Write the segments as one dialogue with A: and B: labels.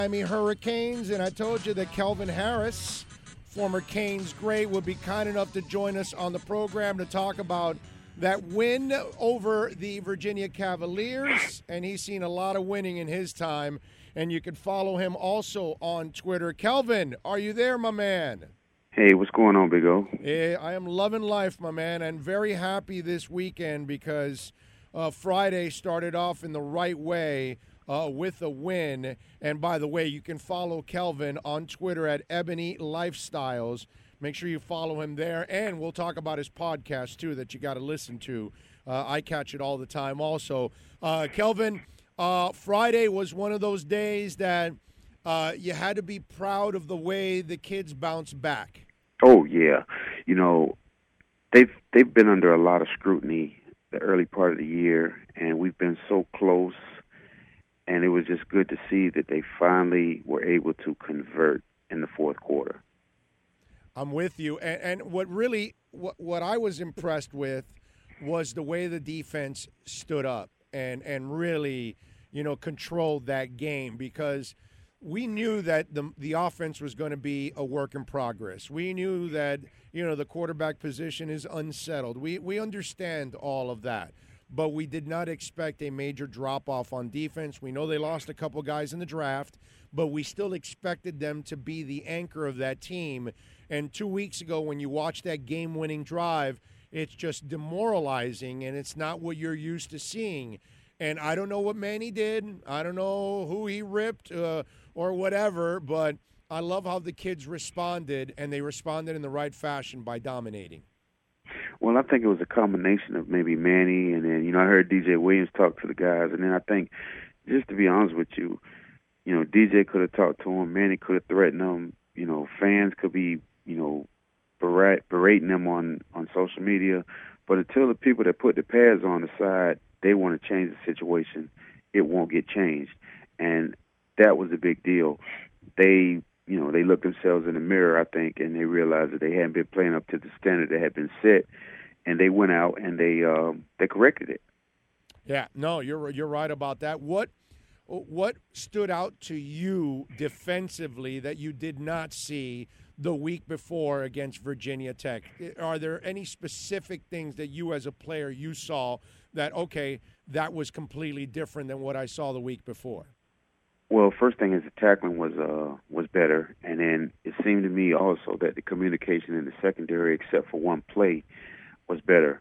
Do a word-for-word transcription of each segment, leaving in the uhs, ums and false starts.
A: Miami Hurricanes, and I told you that Kelvin Harris, former Canes great, would be kind enough to join us on the program to talk about that win over the Virginia Cavaliers, and he's seen a lot of winning in his time, and you can follow him also on Twitter. Kelvin, are you there, my man?
B: Hey, what's going on, Big O?
A: Yeah, I am loving life, my man, and very happy this weekend because uh, Friday started off in the right way uh, with a win. And by the way, you can follow Kelvin on Twitter at Ebony Lifestyles. Make sure you follow him there, and we'll talk about his podcast, too, that you got to listen to. Uh, I catch it all the time also. Uh, Kelvin, uh, Friday was one of those days that uh, you had to be proud of the way the kids bounced back.
B: Oh, yeah. You know, they've, they've been under a lot of scrutiny the early part of the year, and we've been so close, and it was just good to see that they finally were able to convert in the fourth quarter.
A: I'm with you. And, and what really, what, what I was impressed with was the way the defense stood up and, and really, you know, controlled that game, because we knew that the the offense was going to be a work in progress. We knew that, you know, the quarterback position is unsettled. We we understand all of that. But we did not expect a major drop-off on defense. We know they lost a couple guys in the draft, but we still expected them to be the anchor of that team. And two weeks ago, when you watch that game-winning drive, it's just demoralizing, and it's not what you're used to seeing. And I don't know what Manny did. I don't know who he ripped uh, or whatever, but I love how the kids responded, and they responded in the right fashion by dominating.
B: Well, I think it was a combination of maybe Manny, and then, you know, I heard D J Williams talk to the guys, and then I think, just to be honest with you, you know, D J could have talked to him, Manny could have threatened him, you know, fans could be, you know, berat- berating them on, on social media, but until the people that put the pads on the side, they want to change the situation, it won't get changed. And that was a big deal. They, you know, they looked themselves in the mirror, I think, and they realized that they hadn't been playing up to the standard that had been set, and they went out and they um, they corrected it.
A: Yeah, no, you're you're right about that. What what stood out to you defensively that you did not see the week before against Virginia Tech? Are there any specific things that you as a player you saw that, okay, that was completely different than what I saw the week before?
B: Well, first thing is the tackling was uh, was better, and then it seemed to me also that the communication in the secondary, except for one play, was better.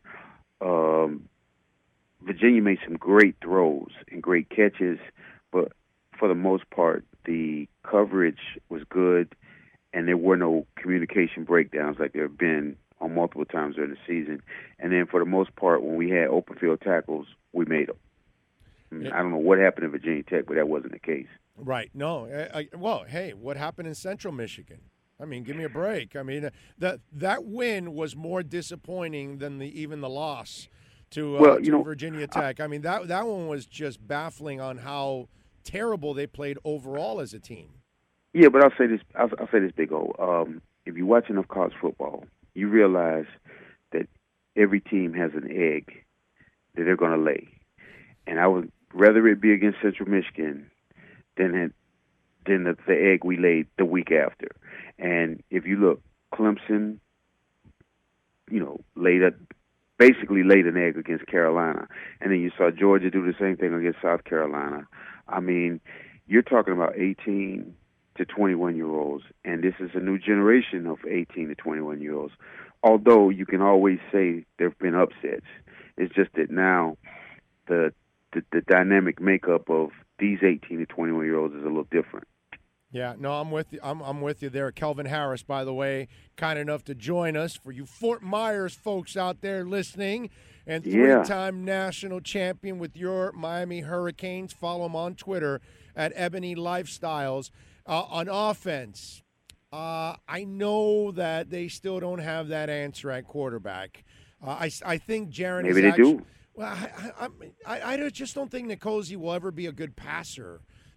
B: Um, Virginia made some great throws and great catches, but for the most part, the coverage was good, and there were no communication breakdowns like there have been on multiple times during the season. And then for the most part, when we had open field tackles, we made them. I, mean, I don't know what happened in Virginia Tech, but that wasn't the case.
A: Right. No. I, I, well, hey, what happened in Central Michigan? I mean, give me a break. I mean, that that win was more disappointing than the even the loss to, uh,
B: well,
A: to
B: you know,
A: Virginia Tech. I, I mean, that that one was just baffling on how terrible they played overall as a team.
B: Yeah, but I'll say this. I'll, I'll say this, Big O. Um, if you watch enough college football, you realize that every team has an egg that they're going to lay, and I would rather it be against Central Michigan than it, than the, the egg we laid the week after. And if you look, Clemson, you know, laid a, basically laid an egg against Carolina, and then you saw Georgia do the same thing against South Carolina. I mean, you're talking about eighteen to twenty-one-year-olds, and this is a new generation of eighteen to twenty-one-year-olds. Although you can always say there have been upsets, it's just that now the the, the dynamic makeup of these eighteen to twenty-one-year-olds is a little different.
A: Yeah, no, I'm with you. I'm, I'm with you there. Kelvin Harris, by the way, kind enough to join us. For you Fort Myers folks out there listening, and three-time yeah. national champion with your Miami Hurricanes. Follow him on Twitter at Ebony Lifestyles. Uh, on offense, uh, I know that they still don't have that answer at quarterback. Uh, I, I think Jaren
B: Maybe
A: is
B: they
A: actually,
B: do.
A: Well, I, I, I, I just don't think Nicozzi will ever be a good passer.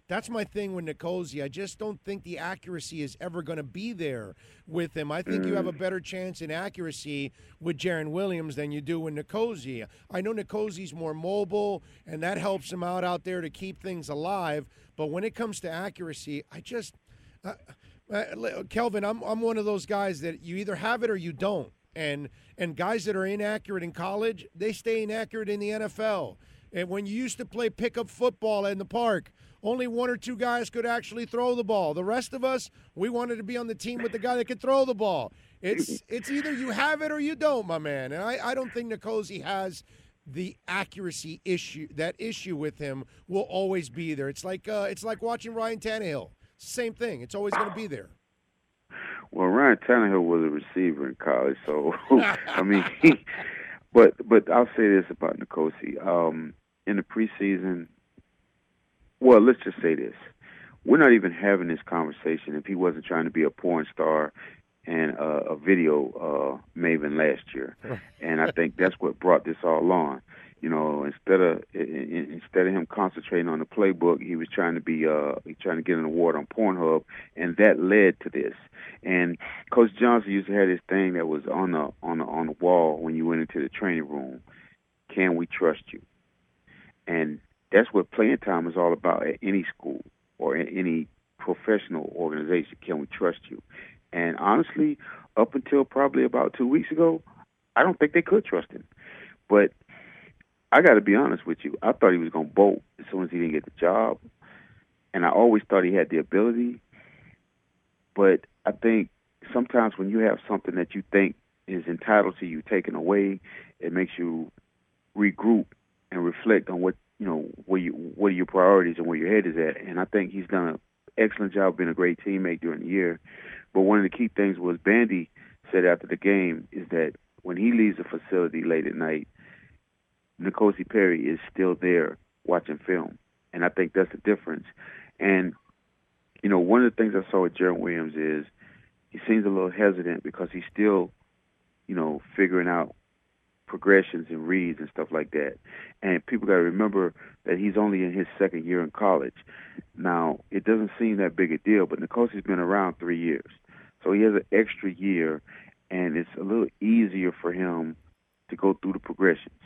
A: that's my thing with Nkosi. I just don't think the accuracy is ever going to be there with him. I think you have a better chance in accuracy with Jarren Williams than you do with Nkosi. I know Nkosi's more mobile, and that helps him out out there to keep things alive. But when it comes to accuracy, I just uh, uh, Kelvin, I'm I'm one of those guys that you either have it or you don't. And and guys that are inaccurate in college, they stay inaccurate in the N F L. And when you used to play pickup football in the park, only one or two guys could actually throw the ball. The rest of us, we wanted to be on the team with the guy that could throw the ball. It's it's either you have it or you don't, my man. And I, I don't think Nkosi has the accuracy issue. That issue with him will always be there. It's like uh, it's like watching Ryan Tannehill. Same thing. It's always going to be there.
B: Well, Ryan Tannehill was a receiver in college, so I mean, he, but but I'll say this about Nkosi. Um, in the preseason, well, let's just say this: we're not even having this conversation if he wasn't trying to be a porn star and uh, a video uh, maven last year. And I think that's what brought this all on. You know, instead of instead of him concentrating on the playbook, he was trying to be uh, trying to get an award on Pornhub, and that led to this. And Coach Johnson used to have this thing that was on the on the on the wall when you went into the training room. Can we trust you? And that's what playing time is all about at any school or in any professional organization. Can we trust you? And honestly, up until probably about two weeks ago, I don't think they could trust him. But I got to be honest with you. I thought he was going to bolt as soon as he didn't get the job. And I always thought he had the ability. But I think sometimes when you have something that you think is entitled to you taken away, it makes you regroup and reflect on what, you know, where you, what are your priorities and where your head is at. And I think he's done an excellent job being a great teammate during the year. But one of the key things was Bandy said after the game is that when he leaves the facility late at night, Nkosi Perry is still there watching film. And I think that's the difference. And, you know, one of the things I saw with Jarren Williams is he seems a little hesitant because he's still, you know, figuring out progressions and reads and stuff like that. And people got to remember that he's only in his second year in college. Now, it doesn't seem that big a deal, but Nkosi's been around three years. So he has an extra year, and it's a little easier for him to go through the progressions.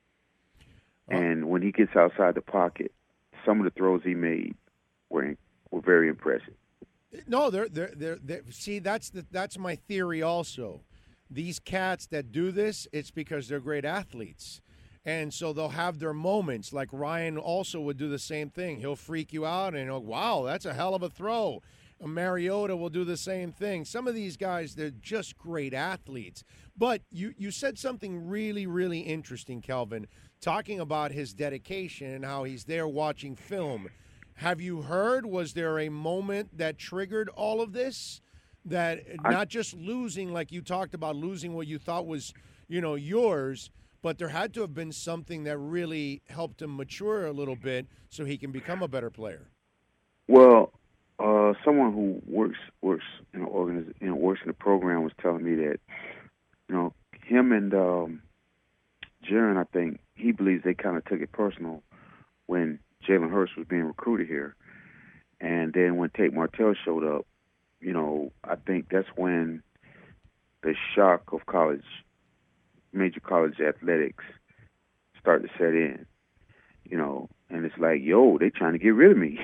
B: Oh. And when he gets outside the pocket, some of the throws he made were were very impressive.
A: No, they're they're they're, they're see that's the, that's my theory also. These cats that do this, it's because they're great athletes. And so they'll have their moments. Like Ryan also would do the same thing. He'll freak you out and, oh, wow, that's a hell of a throw. Mariota will do the same thing. Some of these guys, they're just great athletes. But you, you said something really, really interesting, Kelvin, talking about his dedication and how he's there watching film. Have you heard, was there a moment that triggered all of this? That not just losing, like you talked about, losing what you thought was, you know, yours, but there had to have been something that really helped him mature a little bit so he can become a better player.
B: Well, uh, someone who works works in an organiz- you know, works in the program was telling me that, you know, him and um, Jarren, I think he believes they kind of took it personal when Jalen Hurts was being recruited here, and then when Tate Martell showed up. You know, I think that's when the shock of college, major college athletics start to set in, you know, and it's like, yo, they trying to get rid of me.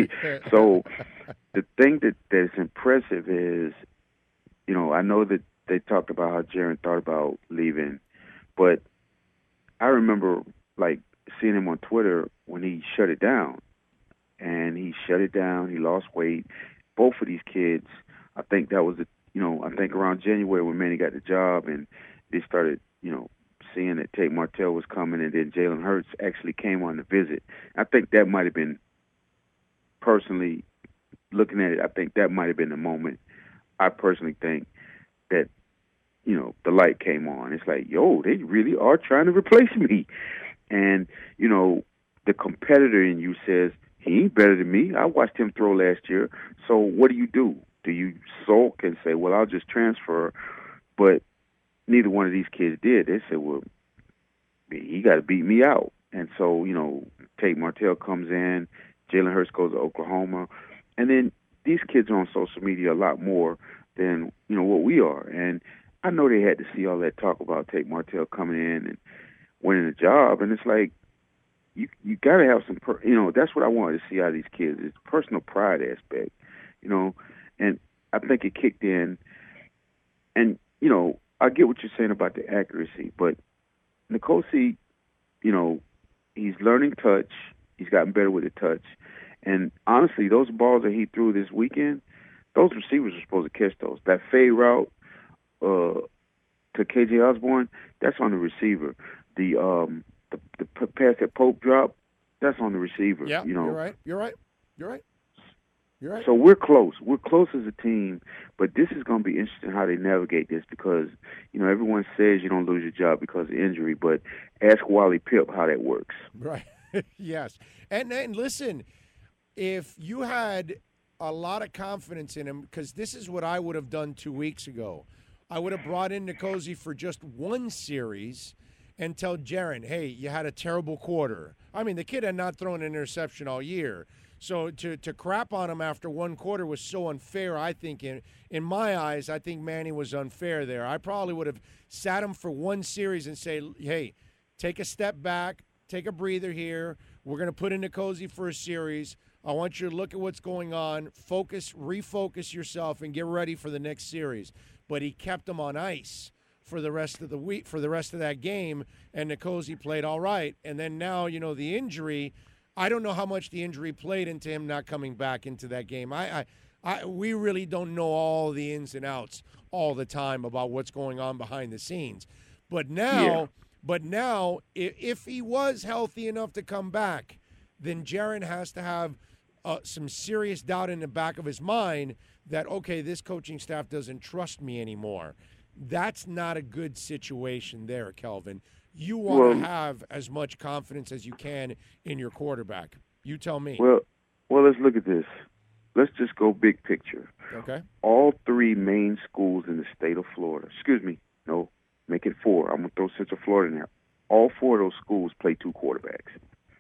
B: So the thing that, that's impressive is, you know, I know that they talked about how Jarren thought about leaving, but I remember, like, seeing him on Twitter when he shut it down. And he shut it down. He lost weight. Both of these kids, I think that was, a, you know, I think around January when Manny got the job and they started, you know, seeing that Tate Martell was coming and then Jalen Hurts actually came on to visit. I think that might have been, personally, looking at it, I think that might have been the moment. I personally think that, you know, the light came on. It's like, yo, they really are trying to replace me. And, you know, the competitor in you says, he ain't better than me. I watched him throw last year. So what do you do? Do you sulk and say, well, I'll just transfer? But neither one of these kids did. They said, well, he got to beat me out. And so, you know, Tate Martell comes in, Jalen Hurts goes to Oklahoma. And then these kids are on social media a lot more than, you know, what we are. And I know they had to see all that talk about Tate Martell coming in and winning the job. And it's like, you you got to have some, per, you know, that's what I wanted to see out of these kids, is the personal pride aspect, you know. And I think it kicked in. And, you know, I get what you're saying about the accuracy, but N'Kosi, you know, he's learning touch. He's gotten better with the touch. And honestly, those balls that he threw this weekend, those receivers are supposed to catch those. That fade route uh, to K J Osborne, that's on the receiver. The um the, the pass that Pope dropped, that's on the receiver.
A: Yeah,
B: you know?
A: you're right. You're right. You're right. You're right.
B: So we're close. We're close as a team, but this is going to be interesting how they navigate this because, you know, everyone says you don't lose your job because of injury, but ask Wally Pipp how that works.
A: Right. Yes. And and listen, if you had a lot of confidence in him, because this is what I would have done two weeks ago. I would have brought in N'Kosi for just one series and tell Jaren, hey, you had a terrible quarter. I mean, the kid had not thrown an interception all year. So to, to crap on him after one quarter was so unfair, I think. In, in my eyes, I think Manny was unfair there. I probably would have sat him for one series and say, hey, take a step back, take a breather here. We're going to put in N'Kosi for a series. I want you to look at what's going on, focus, refocus yourself, and get ready for the next series. But he kept him on ice for the rest of the week, for the rest of that game, and N'Kosi played all right. And then now, you know, the injury, I don't know how much the injury played into him not coming back into that game. I, I, I we really don't know all the ins and outs all the time about what's going on behind the scenes. But now, yeah. but now, if, if he was healthy enough to come back, then Jaren has to have uh, some serious doubt in the back of his mind that, okay, this coaching staff doesn't trust me anymore. That's not a good situation there, Kelvin. You want well, to have as much confidence as you can in your quarterback. You tell me.
B: Well, well, let's look at this. Let's just go big picture.
A: Okay.
B: All three main schools in the state of Florida, excuse me, no, make it four. I'm going to throw Central Florida in there. All four of those schools play two quarterbacks.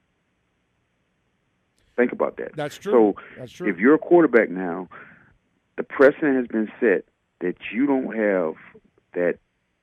B: Think about that.
A: That's true.
B: So
A: That's true.
B: If you're a quarterback now, the precedent has been set that you don't have that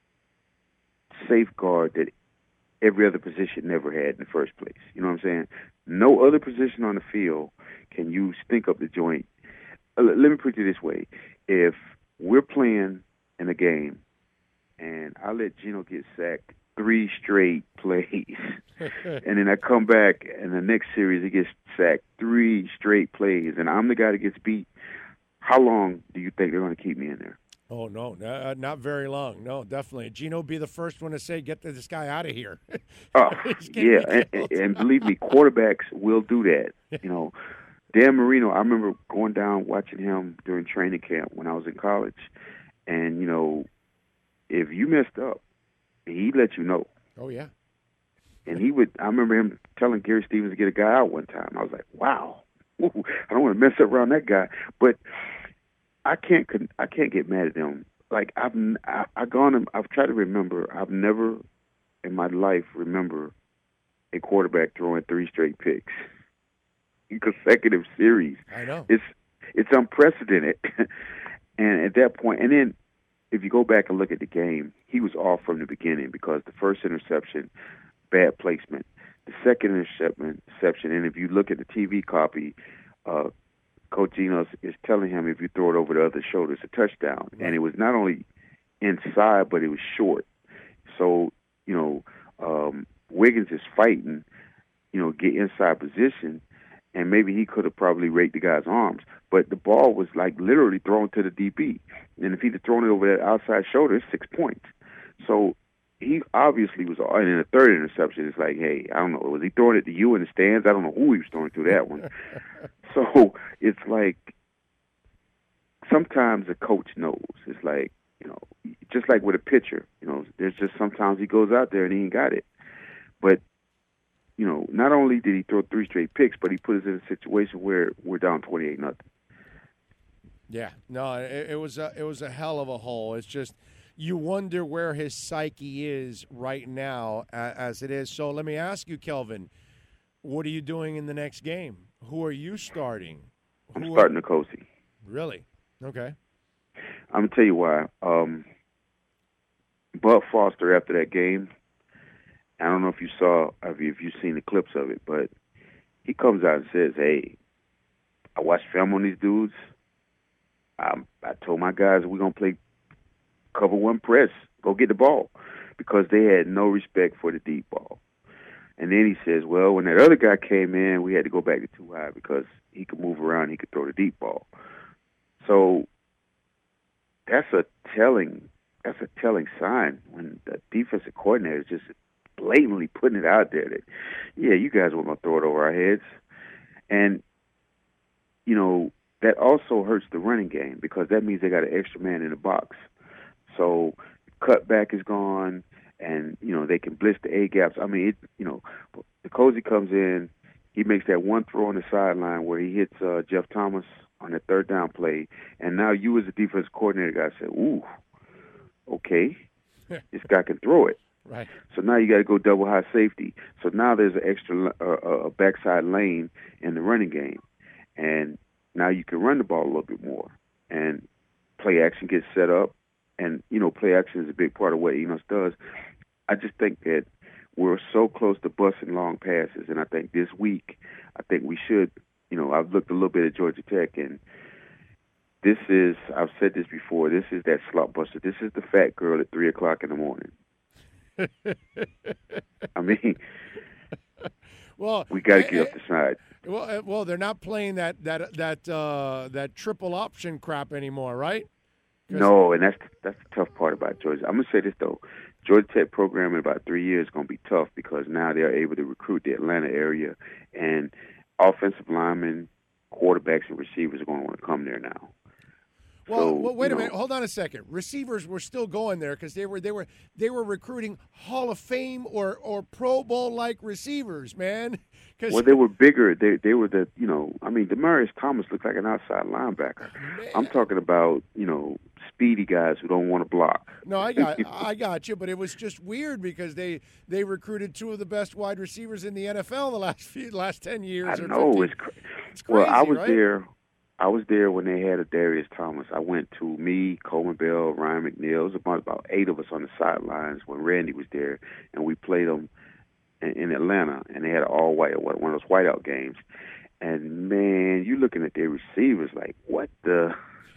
B: safeguard that every other position never had in the first place. You know what I'm saying? No other position on the field can you stink up the joint. Uh, let me put it this way. If we're playing in a game and I let Geno get sacked three straight plays, and then I come back and the next series he gets sacked three straight plays, and I'm the guy that gets beat, how long do you think they're going to keep me in there?
A: Oh, no, uh, not very long. No, definitely. Geno be the first one to say, get this guy out of here.
B: Oh, yeah, and, and, and believe me, quarterbacks will do that. You know, Dan Marino, I remember going down watching him during training camp when I was in college, and, you know, if you messed up, he'd let you know.
A: Oh, yeah.
B: And he would, I remember him telling Gary Stevens to get a guy out one time. I was like, wow, I don't want to mess up around that guy. But I can't I can't get mad at them. Like I've I, I've gone I've tried to remember. I've never in my life remember a quarterback throwing three straight picks in consecutive series.
A: I know
B: it's it's unprecedented. And at that point, and then if you go back and look at the game, he was off from the beginning because the first interception, bad placement. The second interception, interception, and if you look at the T V copy, uh, Coach Geno is telling him if you throw it over the other shoulder, it's a touchdown. Right. And it was not only inside, but it was short. So, you know, um, Wiggins is fighting, you know, get inside position, and maybe he could have probably raked the guy's arms. But the ball was, like, literally thrown to the D B. And if he'd have thrown it over that outside shoulder, it's six points. So he obviously was, and in the third interception, it's like, hey, I don't know, was he throwing it to you in the stands? I don't know who he was throwing to that one. So it's like sometimes a coach knows. It's like, you know, just like with a pitcher, you know, there's just sometimes he goes out there and he ain't got it. But, you know, not only did he throw three straight picks, but he put us in a situation where we're down twenty-eight nothing.
A: Yeah, no, it, it was a it was a hell of a hole. It's just you wonder where his psyche is right now as it is. So let me ask you, Kelvin, what are you doing in the next game? Who are you starting?
B: I'm
A: Who
B: starting
A: are,
B: Nkosi.
A: Really? Okay.
B: I'm gonna tell you why. Um, Bud Foster, after that game, I don't know if you saw, if you- if you've seen the clips of it, but he comes out and says, "Hey, I watched film on these dudes. I, I told my guys we're gonna play cover one press, go get the ball, because they had no respect for the deep ball." And then he says, "Well, when that other guy came in, we had to go back to two high because he could move around, he could throw the deep ball." So that's a telling that's a telling sign when the defensive coordinator is just blatantly putting it out there that, yeah, you guys were going to throw it over our heads. And, you know, that also hurts the running game because that means they got an extra man in the box. So cutback is gone, and, you know, they can blitz the A-gaps. I mean, it, you know, the Cozy comes in, he makes that one throw on the sideline where he hits uh, Jeff Thomas on the third down play, and now you as a defensive coordinator guy say, ooh, okay, this guy can throw it.
A: Right.
B: So now you got to go double high safety. So now there's an extra uh, a backside lane in the running game, and now you can run the ball a little bit more, and play action gets set up, and you know play action is a big part of what Enos does. I just think that we're so close to busting long passes, and I think this week, I think we should. You know, I've looked a little bit at Georgia Tech, and this is, I've said this before, this is that slot buster. This is the fat girl at three o'clock in the morning. I mean,
A: well,
B: we got to
A: eh,
B: get
A: eh,
B: up the side.
A: Well, eh, well, they're not playing that that that uh, that triple option crap anymore, right?
B: No, and that's that's the tough part about Georgia. I'm gonna say this though, Georgia Tech program in about three years is gonna be tough because now they're able to recruit the Atlanta area, and offensive linemen, quarterbacks, and receivers are going to want to come there now.
A: Well,
B: so,
A: well wait a
B: know,
A: minute. Hold on a second. Receivers were still going there because they were they were they were recruiting Hall of Fame or or Pro Bowl like receivers, man.
B: Well, they were bigger. They they were the you know. I mean, Demaryius Thomas looked like an outside linebacker.
A: Man.
B: I'm talking about you know speedy guys who don't want to block.
A: No, I got I got you, but it was just weird because they they recruited two of the best wide receivers in the N F L in the last few last ten years.
B: I
A: or
B: know
A: fifteen.
B: it's, cra-
A: it's crazy.
B: Well, I was
A: right?
B: there. I was there when they had a Darius Thomas. I went to me, Coleman Bell, Ryan McNeil. It was about, about eight of us on the sidelines when Randy was there, and we played them in, in Atlanta, and they had an all-white, one of those whiteout games. And, man, you looking at their receivers like, what the?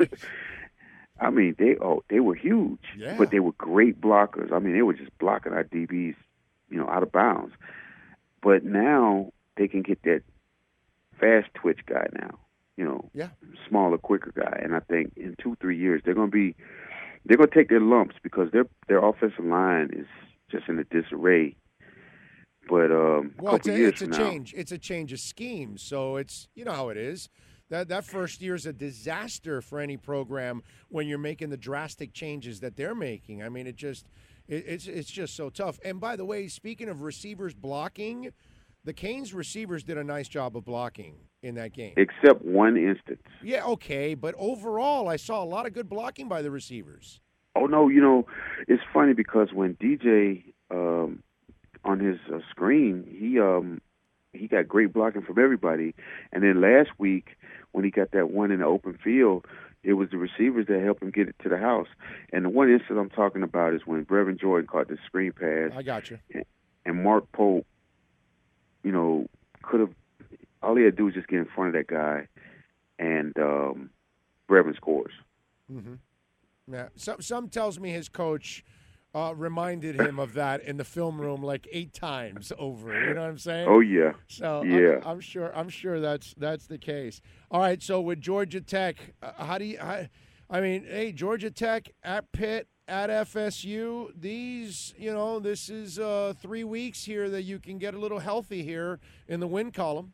B: I mean, they oh, they were huge,
A: yeah.
B: but they were great blockers. I mean, they were just blocking our D Bs, you know, out of bounds. But now they can get that fast twitch guy now. You know,
A: yeah.
B: smaller, quicker guy, and I think in two, three years they're going to be, they're going to take their lumps because their their offensive line is just in a disarray. But um,
A: well,
B: a couple
A: it's a,
B: years
A: it's a
B: from
A: change.
B: now,
A: it's a change of scheme. So it's you know how it is. That that first year is a disaster for any program when you're making the drastic changes that they're making. I mean, it just it, it's it's just so tough. And by the way, speaking of receivers blocking, the Canes receivers did a nice job of blocking in that game.
B: Except one instance.
A: Yeah, okay, but overall, I saw a lot of good blocking by the receivers.
B: Oh, no, you know, it's funny because when D J, um, on his uh, screen, he um, he got great blocking from everybody. And then last week, when he got that one in the open field, it was the receivers that helped him get it to the house. And the one instance I'm talking about is when Brevin Jordan caught the screen pass.
A: I got you.
B: And, and Mark Pope, you know, could have, all he had to do was just get in front of that guy, and um, Brevin scores.
A: Mm-hmm. Yeah. Some some tells me his coach uh, reminded him of that in the film room like eight times over. You know what I'm saying?
B: Oh yeah.
A: So
B: yeah,
A: I'm, I'm sure I'm sure that's that's the case. All right. So with Georgia Tech, uh, how do you? How, I mean, hey, Georgia Tech at Pitt, at F S U, these, you know, this is uh, three weeks here that you can get a little healthy here in the win column.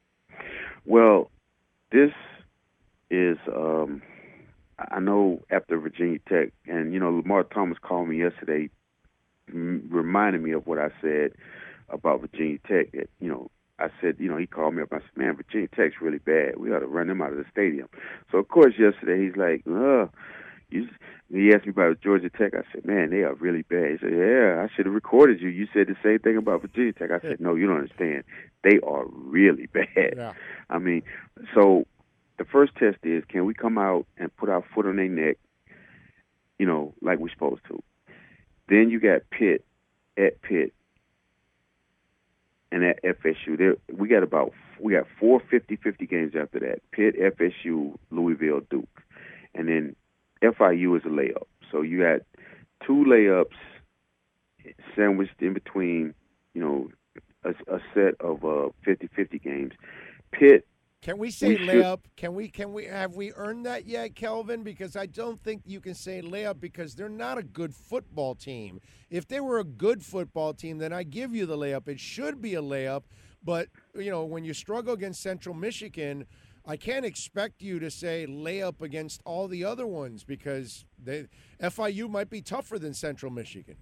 B: Well, this is, um, I know after Virginia Tech, and, you know, Lamar Thomas called me yesterday, m- reminded me of what I said about Virginia Tech. That, you know, I said, you know, he called me up. I said, man, Virginia Tech's really bad. We ought to run them out of the stadium. So, of course, yesterday he's like, uh, You, he asked me about Georgia Tech. I said, man, they are really bad. He said, yeah, I should have recorded you. You said the same thing about Virginia Tech. I said, no, you don't understand. They are really bad.
A: Yeah.
B: I mean, so the first test is, can we come out and put our foot on their neck, you know, like we're supposed to? Then you got Pitt at Pitt and at F S U. There, we got about we got four fifty-fifty games after that. Pitt, F S U, Louisville, Duke. And then F I U is a layup. So you got two layups sandwiched in between, you know, a, a set of uh, fifty-fifty games. Pitt.
A: Can we say
B: we
A: layup? Can we? Can we? Have we earned that yet, Kelvin? Because I don't think you can say layup because they're not a good football team. If they were a good football team, then I give you the layup. It should be a layup. But you know, when you struggle against Central Michigan, I can't expect you to say layup against all the other ones because they, F I U might be tougher than Central Michigan.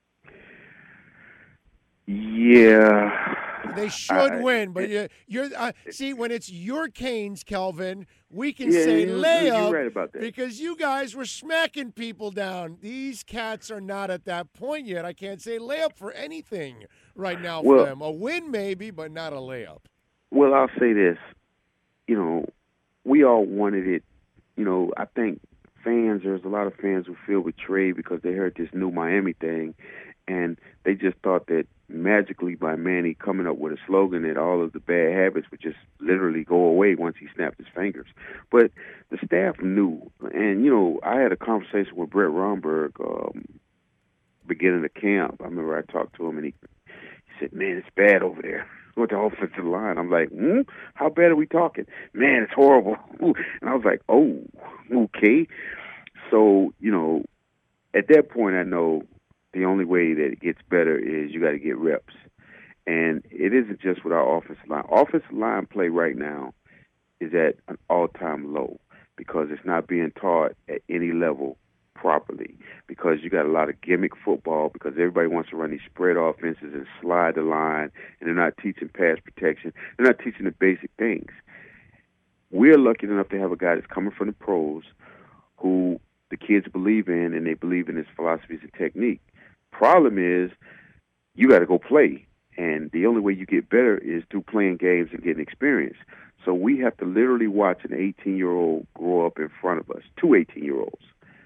B: Yeah.
A: They should
B: I,
A: win, but you, you're uh, see when it's your Canes, Kelvin, we can
B: yeah,
A: say
B: you,
A: layup
B: you're right about that.
A: because you guys were smacking people down. These cats are not at that point yet. I can't say layup for anything right now
B: well,
A: for them. A win maybe, but not a layup.
B: Well, I'll say this. You know, we all wanted it. You know, I think fans, there's a lot of fans who feel betrayed because they heard this new Miami thing, and they just thought that magically by Manny coming up with a slogan that all of the bad habits would just literally go away once he snapped his fingers. But the staff knew, and, you know, I had a conversation with Brett Romberg um, beginning of camp. I remember I talked to him, and he, he said, man, it's bad over there with the offensive line. I'm like, hmm? How bad are we talking? Man, it's horrible. And I was like, oh, okay. So, you know, at that point I know the only way that it gets better is you got to get reps. And it isn't just with our offensive line. Offensive line play right now is at an all-time low because it's not being taught at any level properly because you got a lot of gimmick football because everybody wants to run these spread offenses and slide the line, and they're not teaching pass protection. They're not teaching the basic things. We're lucky enough to have a guy that's coming from the pros who the kids believe in, and they believe in his philosophies and technique. Problem is, you got to go play, and the only way you get better is through playing games and getting experience. So we have to literally watch an eighteen-year-old grow up in front of us, two eighteen-year-olds.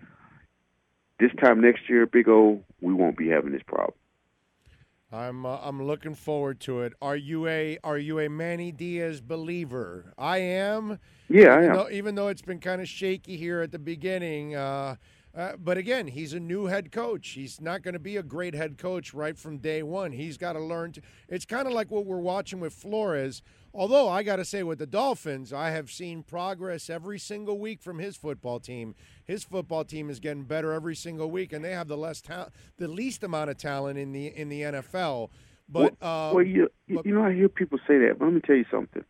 B: This time next year, Big O, we won't be having this problem.
A: I'm uh, I'm looking forward to it. Are you a Are you a Manny Diaz believer? I am.
B: Yeah, I
A: even
B: am.
A: Though, even though it's been kind of shaky here at the beginning. Uh, uh, but again, he's a new head coach. He's not going to be a great head coach right from day one. He's got to learn to. It's kind of like what we're watching with Flores. Although I got to say, with the Dolphins, I have seen progress every single week from his football team. His football team is getting better every single week, and they have the less ta- the least amount of talent in the in the N F L. But
B: well,
A: um,
B: well you
A: but,
B: you know, I hear people say that, but let me tell you something.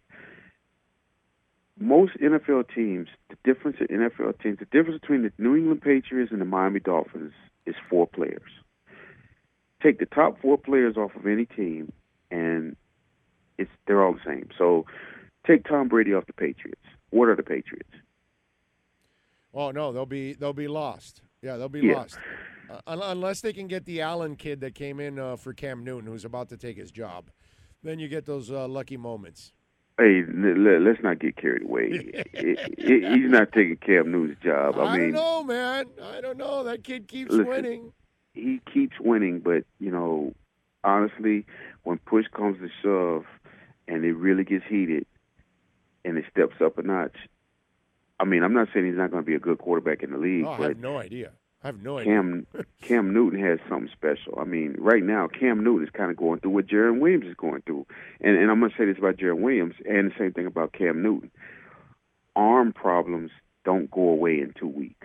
B: Most N F L teams, the difference in N F L teams, the difference between the New England Patriots and the Miami Dolphins is four players. Take the top four players off of any team, and it's they're all the same. So take Tom Brady off the Patriots. What are the Patriots?
A: Oh no, they'll be they'll be lost. Yeah, they'll be
B: Yeah.
A: lost uh, unless they can get the Allen kid that came in uh, for Cam Newton, who's about to take his job. Then you get those uh, lucky moments.
B: Hey, let's not get carried away. He's not taking Cam Newton's job. I,
A: I
B: mean,
A: don't know, man. I don't know. That kid keeps
B: listen,
A: winning.
B: He keeps winning, but you know, honestly, when push comes to shove, and it really gets heated, and it steps up a notch. I mean, I'm not saying he's not going to be a good quarterback in the league,
A: Oh, I
B: but
A: have no idea. I have no idea.
B: Cam Cam Newton has something special. I mean, right now, Cam Newton is kind of going through what Jarren Williams is going through. And, and I'm going to say this about Jarren Williams and the same thing about Cam Newton. Arm problems don't go away in two weeks.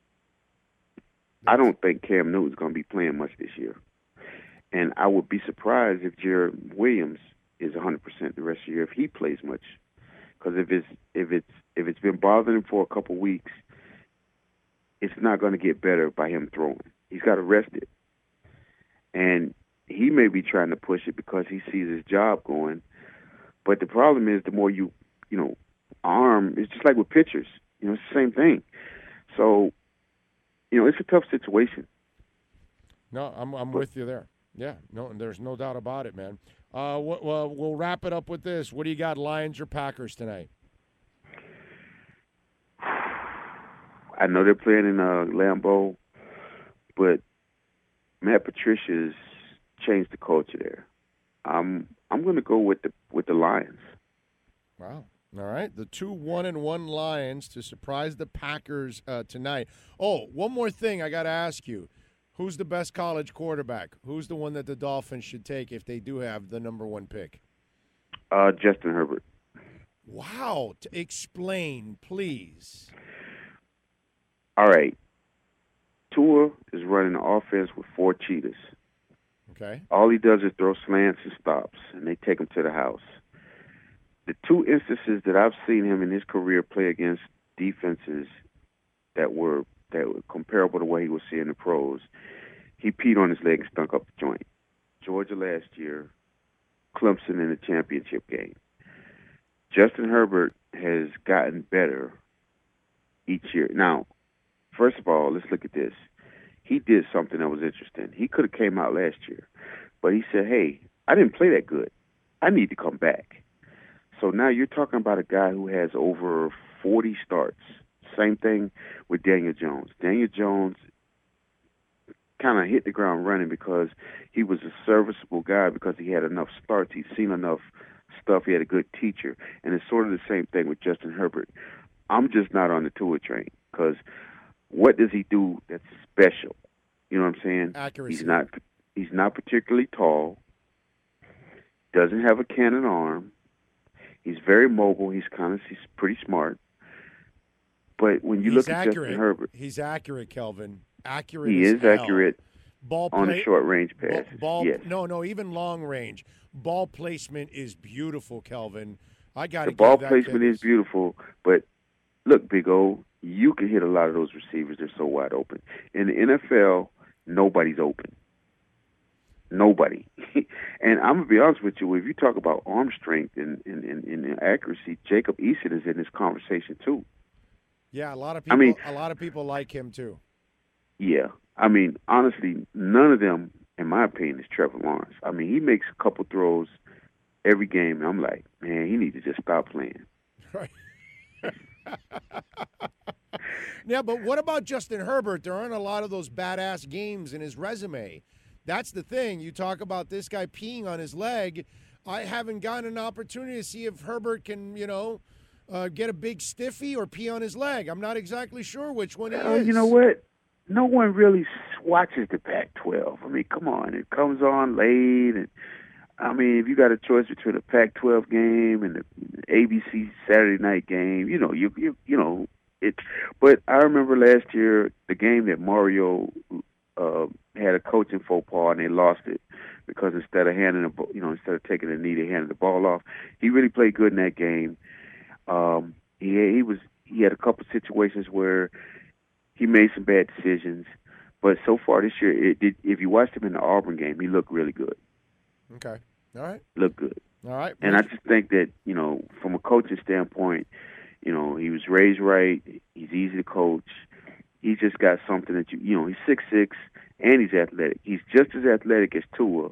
B: I don't think Cam Newton's going to be playing much this year. And I would be surprised if Jarren Williams is one hundred percent the rest of the year if he plays much. Because if it's, if, it's, if it's been bothering him for a couple weeks, it's not going to get better by him throwing. He's got to rest it. And he may be trying to push it because he sees his job going. But the problem is the more you, you know, arm, it's just like with pitchers. You know, it's the same thing. So you know, it's a tough situation.
A: No, I'm I'm
B: But,
A: with you there. Yeah, no, there's no doubt about it, man. Uh, well, we'll wrap it up with this. What do you got, Lions or Packers tonight?
B: I know they're playing in uh, Lambeau, but Matt Patricia's changed the culture there. I'm I'm going to go with the with the Lions.
A: Wow. All right, the two one and one Lions to surprise the Packers uh, tonight. Oh, one more thing I got to ask you: who's the best college quarterback? Who's the one that the Dolphins should take if they do have the number one pick?
B: Uh, Justin Herbert.
A: Wow. To explain, please.
B: All right. Tua is running an offense with four cheetahs.
A: Okay.
B: All he does is throw slants and stops, and they take him to the house. The two instances that I've seen him in his career play against defenses that were that were comparable to what he was seeing in the pros, he peed on his leg and stunk up the joint. Georgia last year, Clemson in the championship game. Justin Herbert has gotten better each year. Now, first of all, let's look at this. He did something that was interesting. He could have came out last year, but he said, hey, I didn't play that good. I need to come back. So now you're talking about a guy who has over forty starts. Same thing with Daniel Jones. Daniel Jones kind of hit the ground running because he was a serviceable guy because he had enough starts. He'd seen enough stuff. He had a good teacher. And it's sort of the same thing with Justin Herbert. I'm just not on the Tua train because what does he do that's special? You know what I'm saying?
A: Accuracy.
B: He's not, he's not particularly tall, doesn't have a cannon arm. He's very mobile. He's kind of he's pretty smart. But when you
A: He's
B: look at
A: accurate.
B: Justin Herbert,
A: He's accurate, Kelvin. Accurate.
B: he
A: as
B: is
A: hell.
B: accurate
A: Ball
B: on
A: play,
B: a short range pass.
A: Ball, ball
B: yes.
A: no, no, even long range. Ball placement is beautiful, Kelvin. I got to
B: The ball
A: that
B: placement
A: kid
B: is beautiful, but look, Big O, you can hit a lot of those receivers. They're so wide open. In the N F L, nobody's open. Nobody. And I'm going to be honest with you, if you talk about arm strength and, and, and, and accuracy, Jacob Eason is in this conversation too.
A: Yeah, a lot of people.
B: I mean,
A: a lot of people like him too.
B: Yeah. I mean, honestly, none of them, in my opinion, is Trevor Lawrence. I mean, he makes a couple throws every game, and I'm like, man, he needs to just stop playing.
A: Right. Yeah, but what about Justin Herbert? There aren't a lot of those badass games in his resume. That's the thing. You talk about this guy peeing on his leg. I haven't gotten an opportunity to see if Herbert can, you know, uh, get a big stiffy or pee on his leg. I'm not exactly sure which one he
B: Uh,
A: is.
B: you know what? No one really watches the Pac twelve. I mean, come on. It comes on late. And I mean, if you got a choice between a Pac twelve game and the A B C Saturday night game, you know, you you, you know, it. But I remember last year, the game that Mario uh, had a coaching faux pas and they lost it because instead of handing the, you know, instead of taking a knee, they handed the ball off. He really played good in that game. Um, he he was he had a couple situations where he made some bad decisions, but so far this year, it did, if you watched him in the Auburn game, he looked really good.
A: Okay. All right.
B: Looked good.
A: All right.
B: And I just think that, you know, from a coaching standpoint, you know, he was raised right. He's easy to coach. He's just got something that you, you know, he's six six and he's athletic. He's just as athletic as Tua,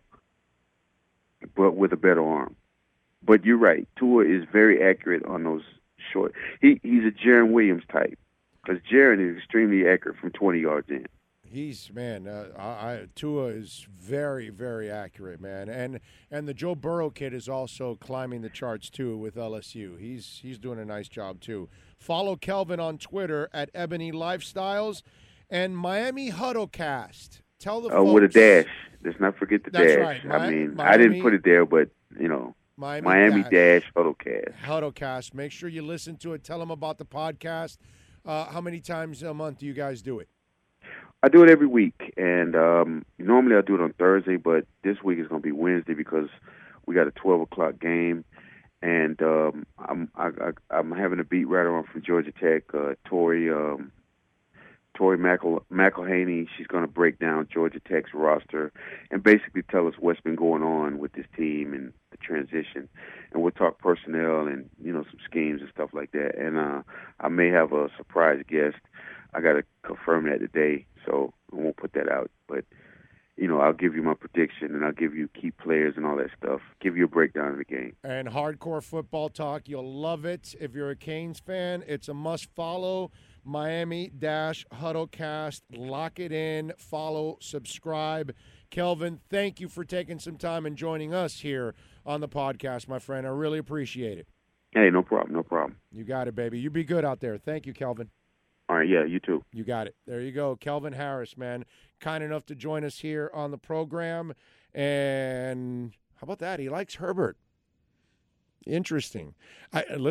B: but with a better arm. But you're right. Tua is very accurate on those short. He he's a Jaron Williams type because Jaron is extremely accurate from twenty yards in.
A: He's man, uh, I, I, Tua is very, very accurate, man, and and the Joe Burrow kid is also climbing the charts too with L S U. He's he's doing a nice job too. Follow Kelvin on Twitter at Ebony Lifestyles and Miami Huddlecast. Tell the
B: oh,
A: folks
B: with a dash. Let's not forget the
A: That's
B: dash.
A: right. Mi-
B: I mean,
A: Miami,
B: I didn't put it there, but you know,
A: Miami,
B: Miami
A: Dash.
B: Dash Huddlecast.
A: Huddlecast. Make sure you listen to it. Tell them about the podcast. Uh, how many times a month do you guys do it?
B: I do it every week, and um, normally I do it on Thursday, but this week is going to be Wednesday because we got a twelve o'clock game, and um, I'm I, I, I'm having a beat writer on from Georgia Tech, uh, Tori um, Tori McEl- McElhaney. She's going to break down Georgia Tech's roster and basically tell us what's been going on with this team and the transition, and we'll talk personnel and you know some schemes and stuff like that. And uh, I may have a surprise guest. I got to confirm that today, so I won't put that out. But, you know, I'll give you my prediction, and I'll give you key players and all that stuff, give you a breakdown of the game.
A: And hardcore football talk, you'll love it. If you're a Canes fan, it's a must-follow. Miami-Huddlecast. Lock it in. Follow, subscribe. Kelvin, thank you for taking some time and joining us here on the podcast, my friend. I really appreciate it.
B: Hey, no problem, no problem.
A: You got it, baby. You be good out there. Thank you, Kelvin.
B: All right, yeah, you too.
A: You got it. There you go. Kelvin Harris, man. Kind enough to join us here on the program. And how about that? He likes Herbert. Interesting. I,